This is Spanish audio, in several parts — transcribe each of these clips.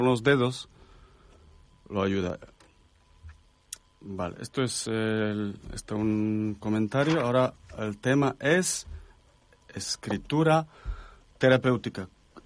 los dedos lo ayuda. Vale, esto es un comentario. Ahora el tema es escritura terapéutica.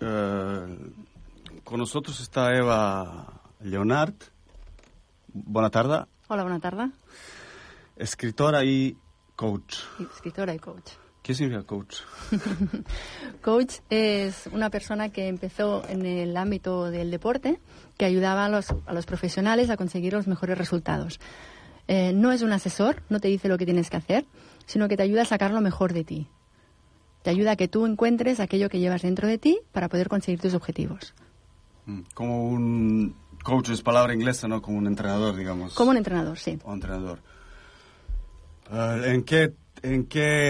Con nosotros está Eva Leonard. Buena tarde. Hola, buena tarde. Escritora y coach. Escritora y coach. ¿Qué significa coach? Coach es una persona que empezó en el ámbito del deporte, que ayudaba a los profesionales a conseguir los mejores resultados. No es un asesor, no te dice lo que tienes que hacer, sino que te ayuda a sacar lo mejor de ti. Te ayuda a que tú encuentres aquello que llevas dentro de ti para poder conseguir tus objetivos. Como un coach es palabra inglesa, ¿no? Como un entrenador, digamos. Como un entrenador, sí. O entrenador. ¿En qué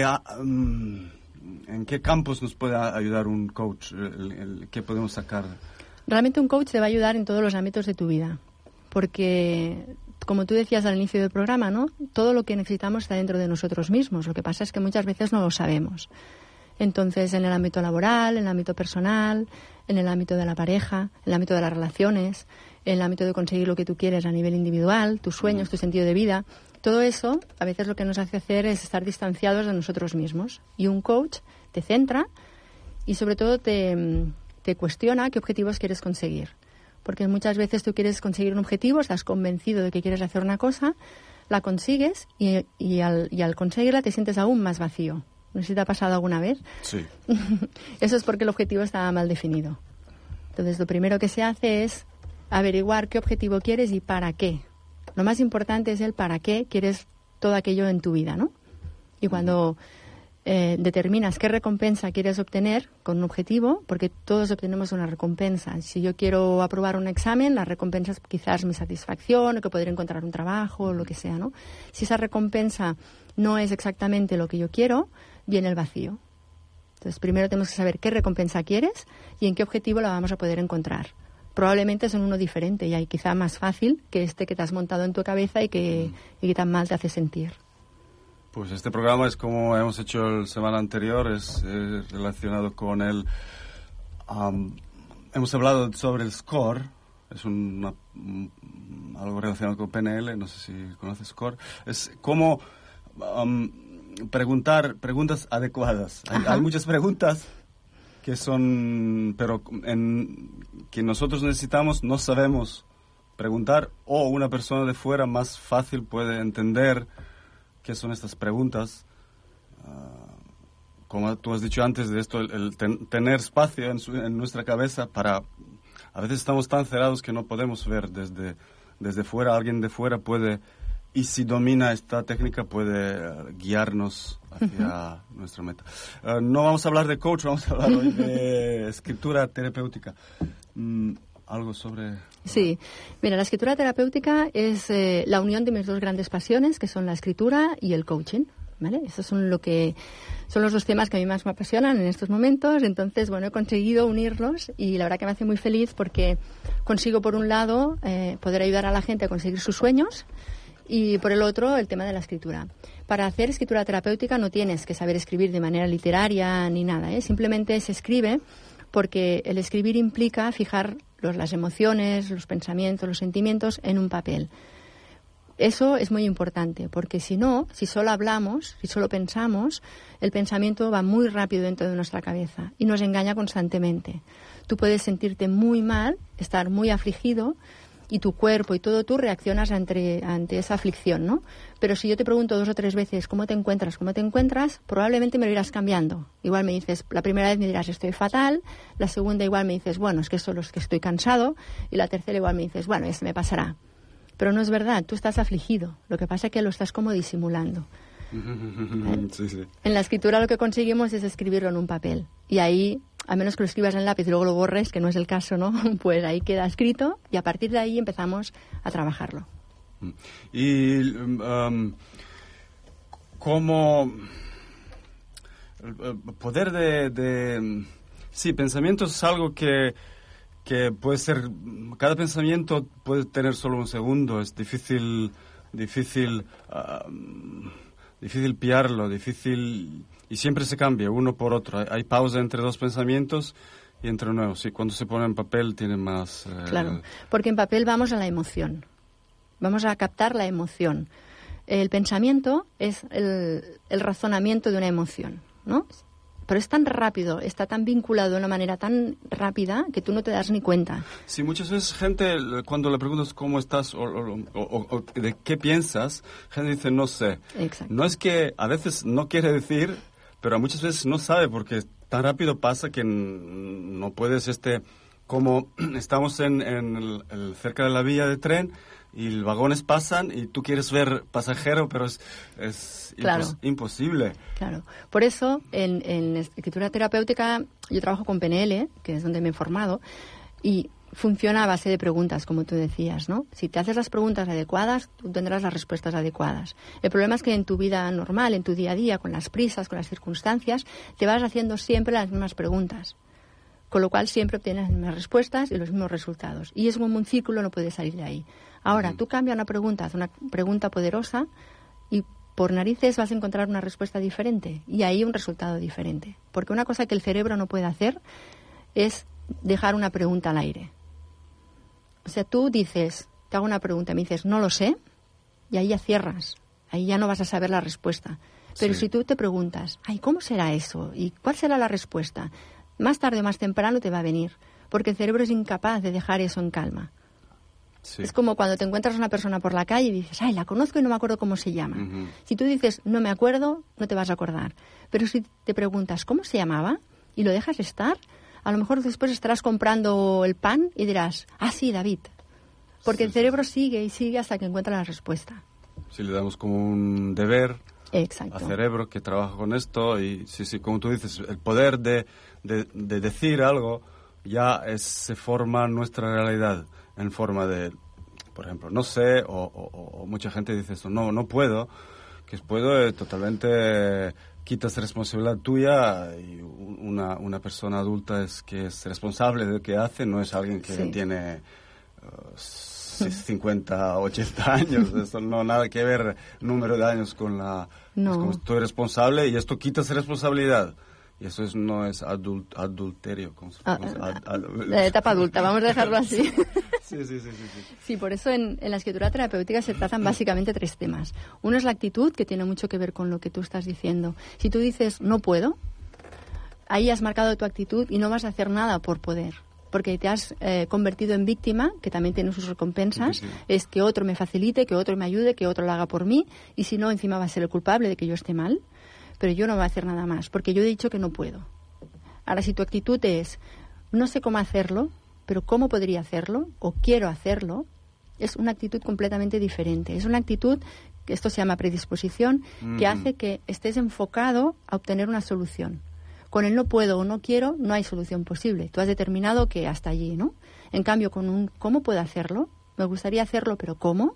campos nos puede ayudar un coach? ¿Qué podemos sacar? Realmente un coach te va a ayudar en todos los ámbitos de tu vida, porque, como tú decías al inicio del programa, ¿no? Todo lo que necesitamos está dentro de nosotros mismos. Lo que pasa es que muchas veces no lo sabemos. Entonces, en el ámbito laboral, en el ámbito personal, en el ámbito de la pareja, en el ámbito de las relaciones, en el ámbito de conseguir lo que tú quieres a nivel individual, tus sueños, tu sentido de vida, todo eso a veces lo que nos hace hacer es estar distanciados de nosotros mismos. Y un coach te centra y sobre todo te cuestiona qué objetivos quieres conseguir. Porque muchas veces tú quieres conseguir un objetivo, estás convencido de que quieres hacer una cosa, la consigues y al conseguirla te sientes aún más vacío. No sé si te ha pasado alguna vez. Sí. Eso es porque el objetivo estaba mal definido. Entonces, lo primero que se hace es averiguar qué objetivo quieres y para qué. Lo más importante es el para qué quieres todo aquello en tu vida, ¿no? Y cuando determinas qué recompensa quieres obtener con un objetivo, porque todos obtenemos una recompensa. Si yo quiero aprobar un examen, la recompensa es quizás mi satisfacción, o que poder encontrar un trabajo, o lo que sea, ¿no? Si esa recompensa no es exactamente lo que yo quiero, viene el vacío. Entonces, primero tenemos que saber qué recompensa quieres y en qué objetivo la vamos a poder encontrar. Probablemente son uno diferente y hay quizá más fácil que este que te has montado en tu cabeza y que tan mal te hace sentir. Pues este programa es como hemos hecho la semana anterior, es relacionado con el... hemos hablado sobre el SCORE, es algo relacionado con PNL, no sé si conoces SCORE. Es como preguntas adecuadas. Hay muchas preguntas que son, pero que nosotros necesitamos, no sabemos preguntar, o una persona de fuera más fácil puede entender qué son estas preguntas. Como tú has dicho antes de esto, tener espacio en nuestra cabeza para... A veces estamos tan cerrados que no podemos ver desde fuera. Alguien de fuera puede, y si domina esta técnica, puede guiarnos hacia nuestra meta. No vamos a hablar de coach, vamos a hablar hoy de escritura terapéutica. ¿Algo sobre...? Sí. Mira, la escritura terapéutica es la unión de mis dos grandes pasiones, que son la escritura y el coaching, ¿vale? Esos son los dos temas que a mí más me apasionan en estos momentos. Entonces, bueno, he conseguido unirlos y la verdad que me hace muy feliz porque consigo, por un lado, poder ayudar a la gente a conseguir sus sueños y, por el otro, el tema de la escritura. Para hacer escritura terapéutica no tienes que saber escribir de manera literaria ni nada, ¿eh? Simplemente se escribe porque el escribir implica fijar las emociones, los pensamientos, los sentimientos en un papel. Eso es muy importante, porque si solo hablamos, si solo pensamos, el pensamiento va muy rápido dentro de nuestra cabeza y nos engaña constantemente. Tú puedes sentirte muy mal, estar muy afligido, y tu cuerpo y todo tú reaccionas ante esa aflicción, ¿no? Pero si yo te pregunto 2 o 3 veces ¿cómo te encuentras? Probablemente me lo irás cambiando. Igual me dices, la primera vez me dirás estoy fatal, la segunda igual me dices, bueno, es que solo es que estoy cansado, y la tercera igual me dices, bueno, ya se me pasará. Pero no es verdad, tú estás afligido, lo que pasa es que lo estás como disimulando. Sí, sí. En la escritura lo que conseguimos es escribirlo en un papel. Y ahí, a menos que lo escribas en lápiz y luego lo borres, que no es el caso, ¿no? Pues ahí queda escrito y a partir de ahí empezamos a trabajarlo. Y como el poder sí, pensamientos es algo que puede ser... Cada pensamiento puede tener solo un segundo, es difícil pillarlo, y siempre se cambia uno por otro. Hay pausa entre dos pensamientos y entra nuevo. Sí, cuando se pone en papel tiene más... Claro, porque en papel vamos a la emoción. Vamos a captar la emoción. El pensamiento es el razonamiento de una emoción, ¿no? Pero es tan rápido, está tan vinculado de una manera tan rápida que tú no te das ni cuenta. Sí, muchas veces gente, cuando le preguntas cómo estás o de qué piensas, gente dice no sé. Exacto. No es que a veces no quiere decir, pero muchas veces no sabe porque tan rápido pasa que no puedes, como estamos cerca de la vía de tren y los vagones pasan y tú quieres ver pasajero, pero es claro. Imposible. Claro. Por eso, en escritura terapéutica, yo trabajo con PNL, que es donde me he formado, y funciona a base de preguntas, como tú decías, ¿no? Si te haces las preguntas adecuadas, tú tendrás las respuestas adecuadas. El problema es que en tu vida normal, en tu día a día, con las prisas, con las circunstancias, te vas haciendo siempre las mismas preguntas. Con lo cual siempre obtienes las mismas respuestas y los mismos resultados. Y es como un círculo, no puedes salir de ahí. Ahora, tú cambias una pregunta, haz una pregunta poderosa y por narices vas a encontrar una respuesta diferente y ahí un resultado diferente. Porque una cosa que el cerebro no puede hacer es dejar una pregunta al aire. O sea, tú dices, te hago una pregunta, me dices, no lo sé, y ahí ya cierras. Ahí ya no vas a saber la respuesta. Pero Sí. si tú te preguntas, ay, ¿cómo será eso? ¿Y cuál será la respuesta? Más tarde o más temprano te va a venir, porque el cerebro es incapaz de dejar eso en calma. Sí. Es como cuando te encuentras a una persona por la calle y dices, ay, la conozco y no me acuerdo cómo se llama. Ujú. Si tú dices, no me acuerdo, no te vas a acordar. Pero si te preguntas, ¿cómo se llamaba? Y lo dejas estar, a lo mejor después estarás comprando el pan y dirás, ah, sí, David. Porque el cerebro sigue y sigue hasta que encuentra la respuesta. Si le damos como un deber Exacto. al cerebro que trabaja con esto y sí, como tú dices, el poder de decir algo ya se forma nuestra realidad en forma de, por ejemplo, no sé, o mucha gente dice esto, no puedo, que puedo totalmente quitas responsabilidad tuya y una persona adulta que es responsable de lo que hace, no es alguien que Sí. tiene 50, 80 años, eso no nada que ver número de años con la... No. Es como estoy responsable y esto quita esa responsabilidad. Y eso no es adulterio. La etapa adulta, vamos a dejarlo así. Sí. Sí, por eso en la escritura terapéutica se tratan básicamente 3 temas. Uno es la actitud, que tiene mucho que ver con lo que tú estás diciendo. Si tú dices, no puedo, ahí has marcado tu actitud y no vas a hacer nada por poder. Porque te has convertido en víctima, que también tiene sus recompensas, Sí. es que otro me facilite, que otro me ayude, que otro lo haga por mí, y si no, encima va a ser el culpable de que yo esté mal, pero yo no voy a hacer nada más, porque yo he dicho que no puedo. Ahora, si tu actitud es, no sé cómo hacerlo, pero cómo podría hacerlo, o quiero hacerlo, es una actitud completamente diferente. Es una actitud, que esto se llama predisposición, que hace que estés enfocado a obtener una solución. Con el no puedo o no quiero, no hay solución posible. Tú has determinado que hasta allí, ¿no? En cambio, con un ¿cómo puedo hacerlo? Me gustaría hacerlo, pero ¿cómo?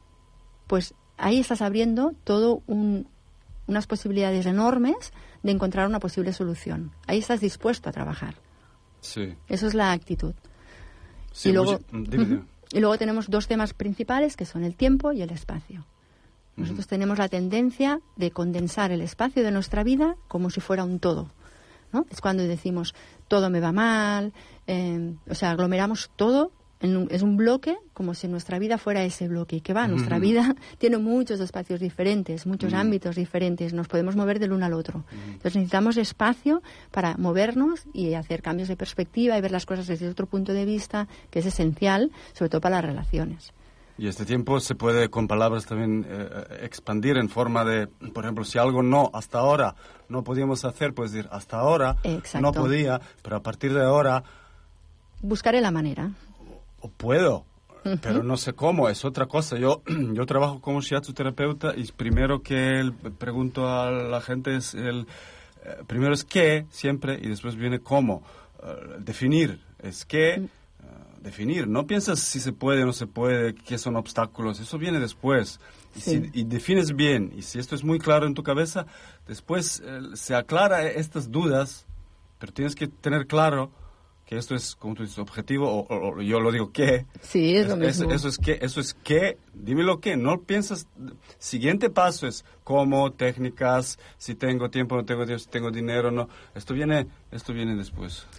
Pues ahí estás abriendo todo unas posibilidades enormes de encontrar una posible solución. Ahí estás dispuesto a trabajar. Sí. Eso es la actitud. Sí, y luego, dime. Y luego tenemos 2 temas principales, que son el tiempo y el espacio. Nosotros tenemos la tendencia de condensar el espacio de nuestra vida como si fuera un todo, ¿no? Es cuando decimos, todo me va mal, o sea, aglomeramos todo, es un bloque, como si nuestra vida fuera ese bloque. ¿Y qué va? Nuestra vida tiene muchos espacios diferentes, muchos ámbitos diferentes, nos podemos mover del uno al otro. Entonces necesitamos espacio para movernos y hacer cambios de perspectiva y ver las cosas desde otro punto de vista, que es esencial, sobre todo para las relaciones. Y este tiempo se puede, con palabras también, expandir en forma de, por ejemplo, si algo hasta ahora no podíamos hacer, puedes decir, hasta ahora Exacto. no podía, pero a partir de ahora... Buscaré la manera. O puedo, pero no sé cómo, es otra cosa. Yo trabajo como shiatsu terapeuta y primero que pregunto a la gente es primero es qué, siempre, y después viene cómo. Definir, es qué, definir. No piensas si se puede o no se puede, qué son obstáculos, eso viene después. Sí. Y defines bien, y si esto es muy claro en tu cabeza, después se aclara estas dudas, pero tienes que tener claro que esto es, como tú dices, objetivo, o yo lo digo ¿qué? Sí, es lo mismo. Eso es qué, dímelo qué, no piensas, siguiente paso es cómo, técnicas, si tengo tiempo, no tengo tiempo, si tengo dinero, no, esto viene después. Claro.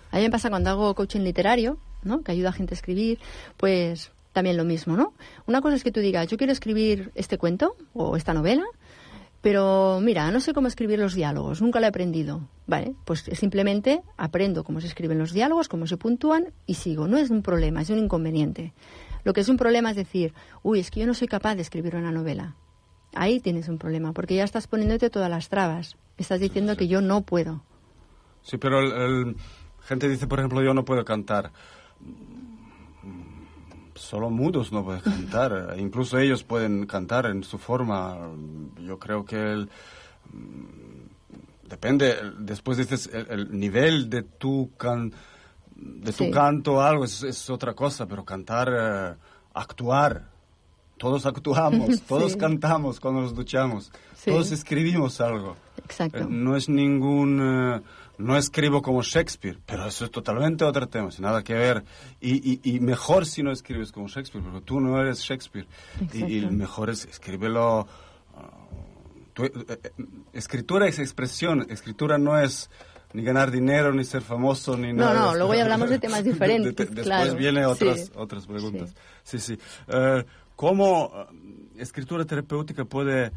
A mí me pasa cuando hago coaching literario, ¿no? Que ayuda a gente a escribir, pues también lo mismo, ¿no? Una cosa es que tú digas, yo quiero escribir este cuento o esta novela, pero mira, no sé cómo escribir los diálogos, nunca lo he aprendido. Vale, pues simplemente aprendo cómo se escriben los diálogos, cómo se puntúan y sigo. No es un problema, es un inconveniente. Lo que es un problema es decir, uy, es que yo no soy capaz de escribir una novela. Ahí tienes un problema, porque ya estás poniéndote todas las trabas. Estás diciendo que yo no puedo. Sí, pero gente dice, por ejemplo, yo no puedo cantar. Solo mudos no pueden cantar. Incluso ellos pueden cantar en su forma. Yo creo que depende. Después dices el nivel de tu canto o algo es otra cosa, pero cantar, actuar. Todos actuamos, todos cantamos cuando nos duchamos, todos escribimos algo. Exacto. No es no escribo como Shakespeare, pero eso es totalmente otro tema, sin nada que ver. Y mejor si no escribes como Shakespeare, porque tú no eres Shakespeare. Y mejor es escríbelo. Escritura es expresión, escritura no es ni ganar dinero, ni ser famoso, ni nada. No, luego ya hablamos de temas diferentes. Después vienen otras preguntas. Sí. ¿Cómo escritura terapéutica puede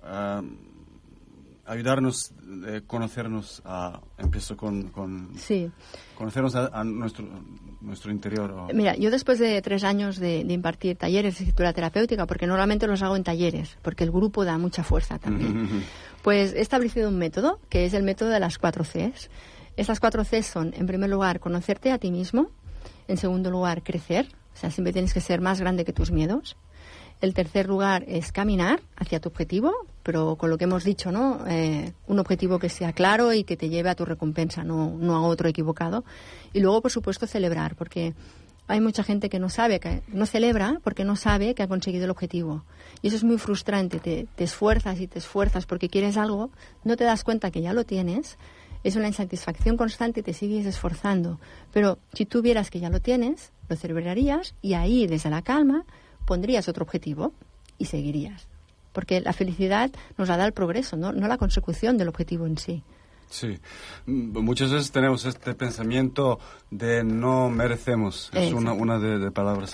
ayudarnos a conocernos empiezo con conocernos a nuestro interior? Mira, yo después de 3 años de impartir talleres de escritura terapéutica, porque normalmente los hago en talleres, porque el grupo da mucha fuerza también, pues he establecido un método, que es el método de las 4 Cs. Estas 4 Cs son, en primer lugar, conocerte a ti mismo. En segundo lugar, crecer. O sea, siempre tienes que ser más grande que tus miedos. El tercer lugar es caminar hacia tu objetivo, pero con lo que hemos dicho, ¿no? Un objetivo que sea claro y que te lleve a tu recompensa, no a otro equivocado. Y luego, por supuesto, celebrar, porque hay mucha gente que no celebra porque no sabe que ha conseguido el objetivo. Y eso es muy frustrante. Te esfuerzas porque quieres algo, no te das cuenta que ya lo tienes. Es una insatisfacción constante y te sigues esforzando. Pero si tú vieras que ya lo tienes, lo celebrarías y ahí, desde la calma, pondrías otro objetivo y seguirías. Porque la felicidad nos la da el progreso, no la consecución del objetivo en sí. Sí. Muchas veces tenemos este pensamiento de no merecemos. Es una de palabras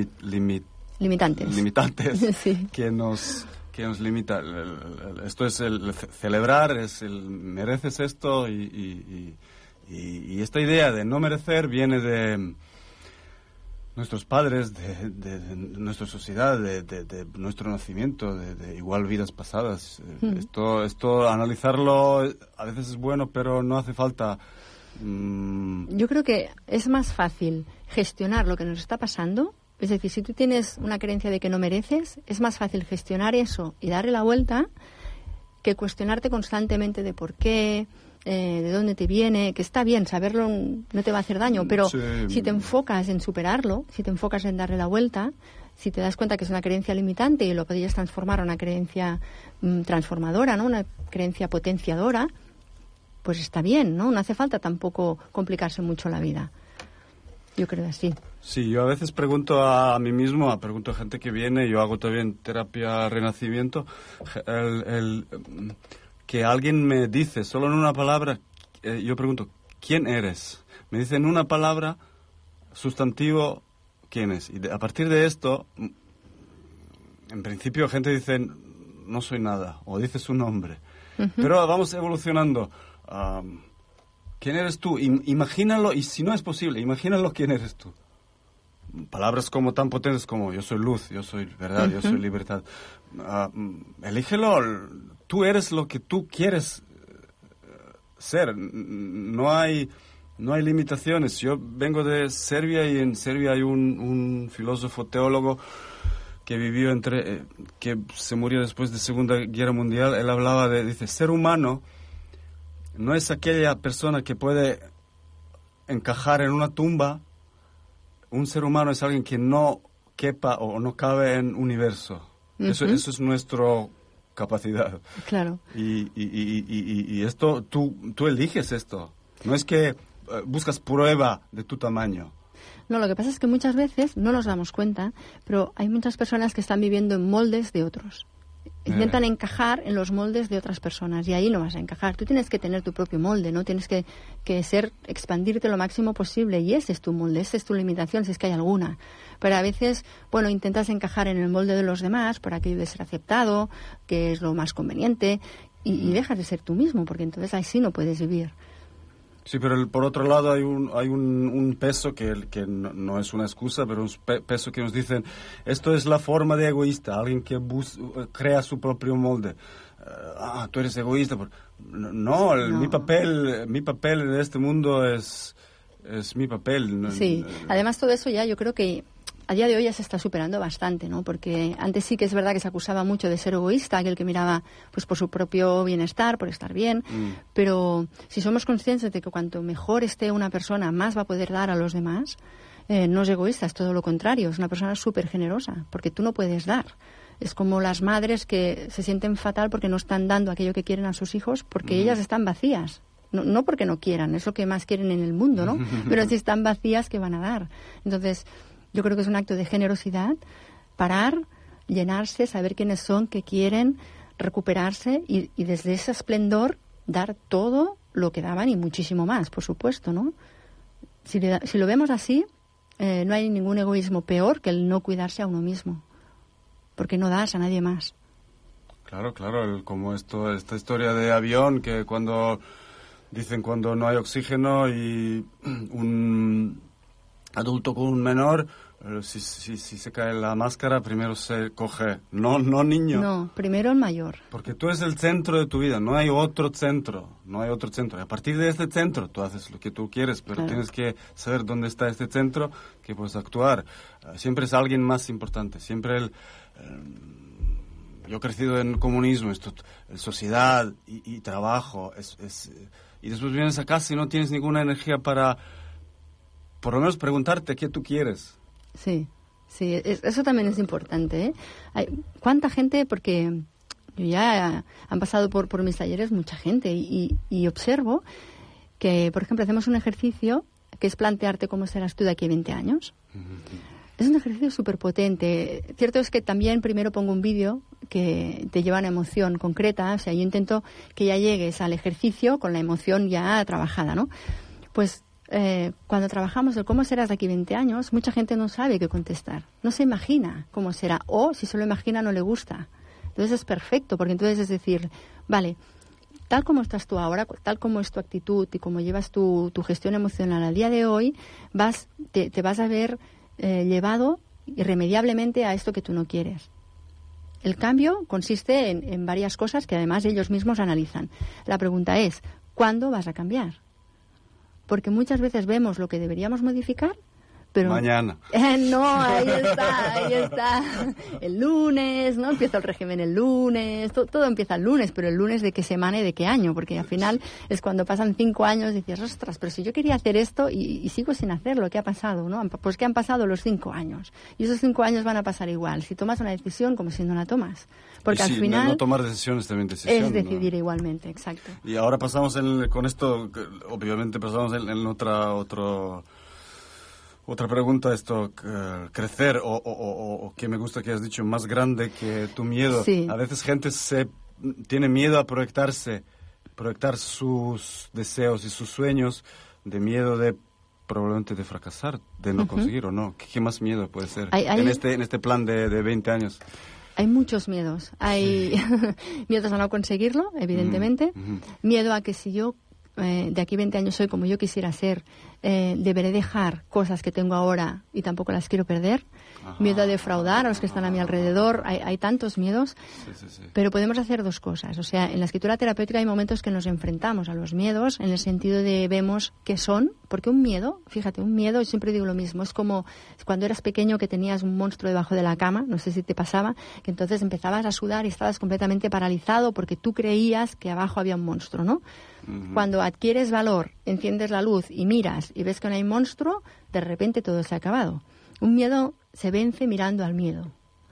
limitantes sí. que nos limita. Esto es el celebrar, es el mereces esto y esta idea de no merecer viene de nuestros padres, de nuestra sociedad, de nuestro nacimiento, de igual vidas pasadas. Esto analizarlo a veces es bueno, pero no hace falta. Yo creo que es más fácil gestionar lo que nos está pasando. Es decir, si tú tienes una creencia de que no mereces, es más fácil gestionar eso y darle la vuelta que cuestionarte constantemente de por qué, de dónde te viene, que está bien, saberlo no te va a hacer daño, pero si te enfocas en superarlo, si te enfocas en darle la vuelta, si te das cuenta que es una creencia limitante y lo podrías transformar a una creencia transformadora, ¿no? Una creencia potenciadora, pues está bien, ¿no? No hace falta tampoco complicarse mucho la vida. Yo creo así. Sí, yo a veces pregunto a mí mismo, pregunto a gente que viene, yo hago también terapia renacimiento, que alguien me dice, solo en una palabra, yo pregunto, ¿quién eres? Me dice en una palabra, sustantivo, ¿quién es? Y a partir de esto, en principio gente dice, no soy nada, o dice su nombre. Pero vamos evolucionando. ¿Quién eres tú? Imagínalo, y si no es posible, imagínalo quién eres tú. Palabras como tan potentes como yo soy luz, yo soy verdad, yo soy libertad. Elígelo, tú eres lo que tú quieres ser. No hay limitaciones. Yo vengo de Serbia y en Serbia hay un filósofo teólogo que vivió que se murió después de Segunda Guerra Mundial. Él hablaba dice, ser humano no es aquella persona que puede encajar en una tumba. Un ser humano es alguien que no quepa o no cabe en un universo. Eso es nuestra capacidad. Claro. Y esto, tú eliges esto. No es que buscas prueba de tu tamaño. No, lo que pasa es que muchas veces no nos damos cuenta, pero hay muchas personas que están viviendo en moldes de otros. Intentan encajar en los moldes de otras personas y ahí no vas a encajar. Tú tienes que tener tu propio molde, ¿no? Tienes que expandirte lo máximo posible y ese es tu molde, esa es tu limitación, si es que hay alguna. Pero a veces, bueno, intentas encajar en el molde de los demás por aquello de ser aceptado, que es lo más conveniente, y dejas de ser tú mismo, porque entonces así no puedes vivir. Sí, pero por otro lado hay un peso que no es una excusa, pero un peso que nos dicen, esto es la forma de egoísta, alguien que crea su propio molde. Tú eres egoísta. No. Mi papel en este mundo es mi papel. Sí, además todo eso ya yo creo que a día de hoy ya se está superando bastante, ¿no? Porque antes sí que es verdad que se acusaba mucho de ser egoísta, aquel que miraba pues por su propio bienestar, por estar bien, pero si somos conscientes de que cuanto mejor esté una persona, más va a poder dar a los demás, no es egoísta, es todo lo contrario, es una persona súper generosa, porque tú no puedes dar. Es como las madres que se sienten fatal porque no están dando aquello que quieren a sus hijos, porque ellas están vacías. No porque no quieran, es lo que más quieren en el mundo, ¿no? Pero si están vacías, ¿qué van a dar? Entonces, yo creo que es un acto de generosidad, parar, llenarse, saber quiénes son, qué quieren, recuperarse y desde ese esplendor dar todo lo que daban y muchísimo más, por supuesto, ¿no? Si lo vemos así, no hay ningún egoísmo peor que el no cuidarse a uno mismo, porque no das a nadie más. Claro, como esta historia de avión que cuando no hay oxígeno y un adulto con un menor, si se cae la máscara, primero se coge, no niño. No, primero el mayor. Porque tú eres el centro de tu vida, no hay otro centro. Y a partir de este centro tú haces lo que tú quieres, pero claro, tienes que saber dónde está este centro, que puedes actuar. Siempre es alguien más importante, siempre yo he crecido en comunismo, sociedad y trabajo, y después vienes a casa y no tienes ninguna energía para por lo menos preguntarte qué tú quieres. Sí, eso también es importante, ¿eh? ¿Cuánta gente? Porque yo ya han pasado por mis talleres mucha gente y observo que, por ejemplo, hacemos un ejercicio que es plantearte cómo serás tú de aquí a 20 años. Es un ejercicio súper potente. Cierto es que también primero pongo un vídeo que te lleva a una emoción concreta, o sea, yo intento que ya llegues al ejercicio con la emoción ya trabajada, ¿no? Pues cuando trabajamos el cómo serás de aquí 20 años, mucha gente no sabe qué contestar. No se imagina cómo será. O si se lo imagina, no le gusta. Entonces es perfecto, porque entonces es decir, vale, tal como estás tú ahora, tal como es tu actitud y como llevas tu gestión emocional al día de hoy, te vas a ver llevado irremediablemente a esto que tú no quieres. El cambio consiste en varias cosas que además ellos mismos analizan. La pregunta es, ¿cuándo vas a cambiar? Porque muchas veces vemos lo que deberíamos modificar, pero... Mañana. No, ahí está. El lunes, ¿no? Empieza el régimen el lunes, todo empieza el lunes, pero el lunes de qué semana y de qué año, porque al final es cuando pasan 5 años y dices, ostras, pero si yo quería hacer esto y sigo sin hacerlo, ¿qué ha pasado, no? Pues que han pasado los 5 años. Y esos 5 años van a pasar igual, si tomas una decisión como si no la tomas. Porque al final... No tomar decisiones también decisión. Es decidir, ¿no? Igualmente, exacto. Y ahora pasamos con esto, obviamente pasamos en otra pregunta, crecer o que me gusta que has dicho, más grande que tu miedo. Sí. A veces gente tiene miedo a proyectar sus deseos y sus sueños, de miedo probablemente de fracasar, de no conseguir o no. ¿Qué más miedo puede ser en este plan de 20 años? Hay muchos miedos. Hay miedos a no conseguirlo, evidentemente. Miedo a que si yo de aquí 20 años soy como yo quisiera ser, deberé dejar cosas que tengo ahora y tampoco las quiero perder. Miedo a defraudar a los que están a mi alrededor. Hay tantos miedos. Sí. Pero podemos hacer dos cosas. O sea, en la escritura terapéutica hay momentos que nos enfrentamos a los miedos en el sentido de vemos qué son. Porque un miedo, fíjate, un miedo, siempre digo lo mismo, es como cuando eras pequeño que tenías un monstruo debajo de la cama, no sé si te pasaba, que entonces empezabas a sudar y estabas completamente paralizado porque tú creías que abajo había un monstruo, ¿no? Cuando adquieres valor, enciendes la luz y miras y ves que no hay monstruo, de repente todo se ha acabado. Un miedo se vence mirando al miedo.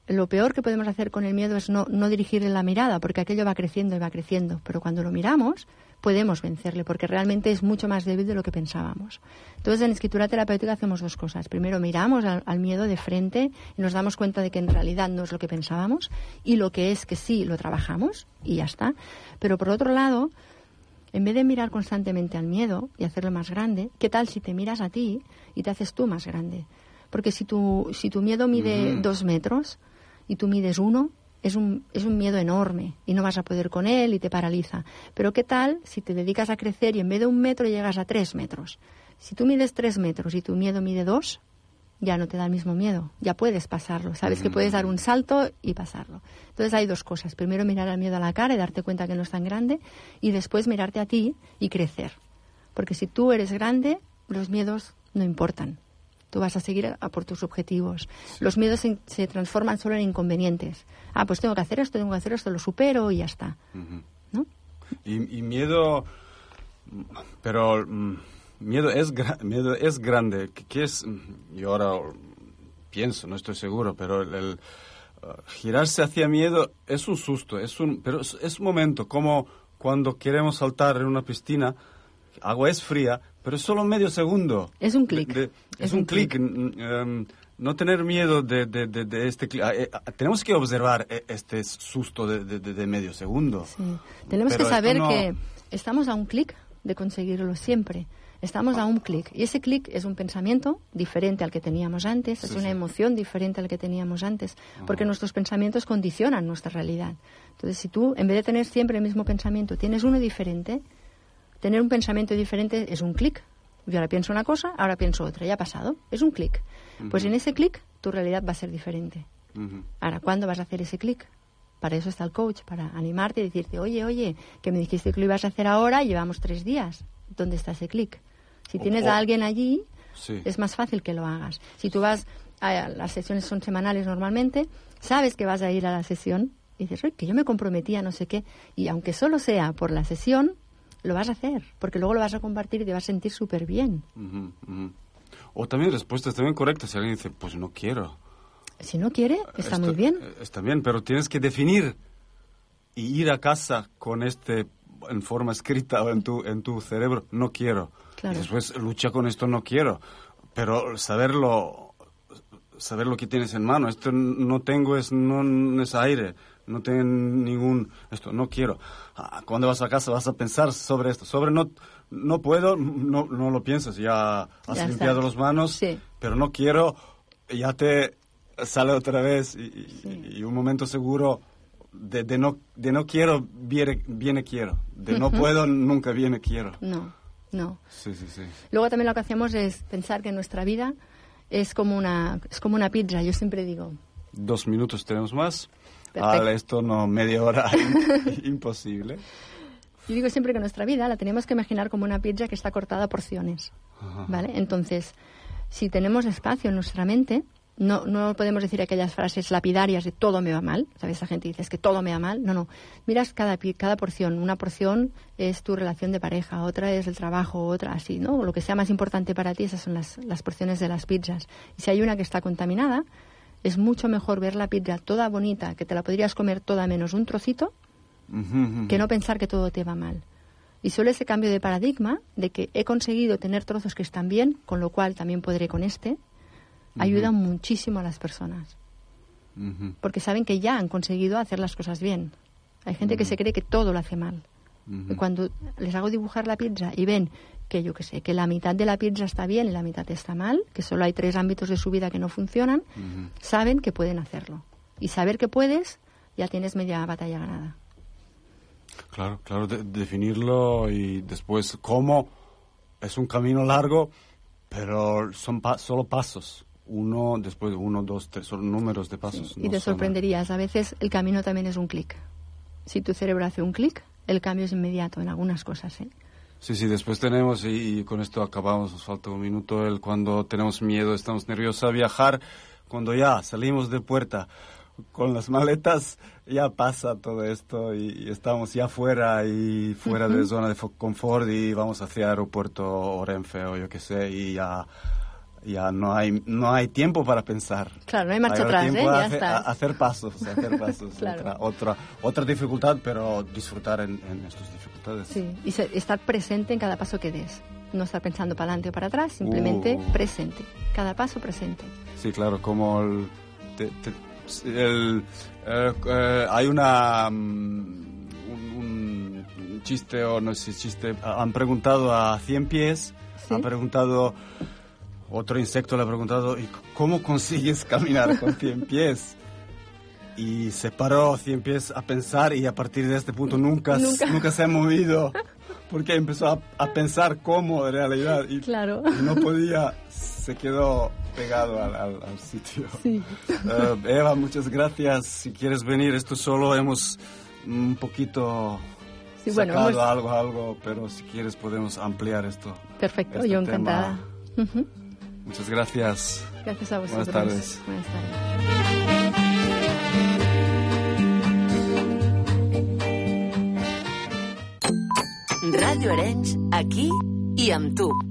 lo peor que podemos hacer con el miedo es no dirigirle la mirada, porque aquello va creciendo y va creciendo. Pero cuando lo miramos, podemos vencerle, porque realmente es mucho más débil de lo que pensábamos. Entonces, en escritura terapéutica hacemos dos cosas. Primero, miramos al miedo de frente y nos damos cuenta de que en realidad no es lo que pensábamos, y lo que es que sí, lo trabajamos y ya está. Pero por otro lado, en vez de mirar constantemente al miedo y hacerlo más grande, ¿qué tal si te miras a ti y te haces tú más grande? Porque si tu miedo mide 2 metros y tú mides 1, es un miedo enorme y no vas a poder con él y te paraliza. Pero ¿qué tal si te dedicas a crecer y en vez de 1 metro llegas a 3 metros? Si tú mides 3 metros y tu miedo mide 2, ya no te da el mismo miedo, ya puedes pasarlo. Sabes que puedes dar un salto y pasarlo. Entonces hay dos cosas. Primero, mirar al miedo a la cara y darte cuenta que no es tan grande, y después mirarte a ti y crecer. Porque si tú eres grande, los miedos no importan. Tú vas a seguir a por tus objetivos. Sí. Los miedos se transforman solo en inconvenientes. Pues tengo que hacer esto, lo supero y ya está. ¿No? Y miedo... Pero miedo es grande. ¿Qué es? Yo ahora pienso, no estoy seguro, pero el girarse hacia miedo es un susto. Pero es un momento, como cuando queremos saltar en una piscina, agua es fría, pero es solo medio segundo. Es un clic. Es un clic. No tener miedo de este clic. Tenemos que observar este susto de medio segundo. Sí. Tenemos que saber que estamos a un clic de conseguirlo siempre. Estamos a un clic. Y ese clic es un pensamiento diferente al que teníamos antes, es una emoción diferente al que teníamos antes, porque nuestros pensamientos condicionan nuestra realidad. Entonces, si tú, en vez de tener siempre el mismo pensamiento, tienes uno diferente, tener un pensamiento diferente es un clic. Yo ahora pienso una cosa, ahora pienso otra, ya ha pasado. Es un clic. Pues en ese clic tu realidad va a ser diferente. Ahora, ¿cuándo vas a hacer ese clic? Para eso está el coach, para animarte y decirte, oye, que me dijiste que lo ibas a hacer ahora y llevamos 3 días. ¿Dónde está ese clic? Si tienes a alguien allí, es más fácil que lo hagas. Si tú vas, las sesiones son semanales normalmente, sabes que vas a ir a la sesión y dices, oye, que yo me comprometí a no sé qué. Y aunque solo sea por la sesión, lo vas a hacer, porque luego lo vas a compartir y te vas a sentir súper bien. O también respuestas también correctas. Si alguien dice, pues no quiero. Si no quiere, está muy bien. Está bien, pero tienes que definir y ir a casa con en forma escrita o en tu cerebro, no quiero. Claro. Y después lucha con esto, no quiero. Pero saber lo que tienes en mano. Esto no tengo, no es aire. No tengo esto no quiero. Cuando vas a casa vas a pensar sobre esto. Sobre no puedo, no lo piensas. Ya has limpiado las manos, pero no quiero, ya te sale otra vez. Y un momento seguro de no quiero, viene quiero. De no puedo, nunca viene quiero. No. Sí. Luego también lo que hacemos es pensar que nuestra vida es como una pizza. Yo siempre digo... 2 minutos tenemos más. Perfecto. Esto no, media hora, imposible. Yo digo siempre que nuestra vida la tenemos que imaginar como una pizza que está cortada a porciones, ¿vale? Entonces, si tenemos espacio en nuestra mente, no podemos decir aquellas frases lapidarias de todo me va mal, ¿sabes? La gente dice es que todo me va mal. No. Miras cada porción. Una porción es tu relación de pareja, otra es el trabajo, otra así, ¿no? Lo que sea más importante para ti, esas son las porciones de las pizzas. Y si hay una que está contaminada, es mucho mejor ver la pizza toda bonita, que te la podrías comer toda menos un trocito, que no pensar que todo te va mal. Y solo ese cambio de paradigma, de que he conseguido tener trozos que están bien, con lo cual también podré con ayuda muchísimo a las personas. Porque saben que ya han conseguido hacer las cosas bien. Hay gente que se cree que todo lo hace mal. Y cuando les hago dibujar la pizza y ven que que la mitad de la pizza está bien y la mitad está mal, que solo hay 3 ámbitos de su vida que no funcionan, saben que pueden hacerlo. Y saber que puedes, ya tienes media batalla ganada. Claro, definirlo y después cómo es un camino largo, pero son solo pasos. 1, después 1, 2, 3, son números de pasos. Sí. Y te sorprenderías, a veces el camino también es un clic. Si tu cerebro hace un clic, el cambio es inmediato en algunas cosas, ¿eh? Sí, después tenemos, y con esto acabamos, nos falta un minuto, cuando tenemos miedo, estamos nerviosos a viajar, cuando ya salimos de puerta con las maletas, ya pasa todo esto y estamos ya fuera de zona de confort y vamos hacia aeropuerto o Renfe o yo qué sé, y ya ya no hay tiempo para pensar. Claro, no hay marcha atrás, ya está. Hacer pasos. Claro. Otra dificultad, pero disfrutar en estas dificultades. Sí, y estar presente en cada paso que des. No estar pensando para adelante o para atrás, simplemente presente. Cada paso presente. Sí, claro, como hay un chiste, o no sé si chiste, han preguntado a 100 pies, ¿sí? Han preguntado, otro insecto le ha preguntado, ¿y cómo consigues caminar con 100 pies? Y se paró 100 pies a pensar, y a partir de este punto nunca se ha movido, porque empezó a pensar cómo en realidad, y claro. No podía, se quedó pegado al sitio. Sí. Eva, muchas gracias. Si quieres venir, esto solo hemos un poquito sacado algo, pero si quieres podemos ampliar esto. Perfecto, yo encantada. Muchas gracias. Gracias a vosotros. Buenas tardes. Buenas tardes. Ràdio Arenys, aquí i amb tu.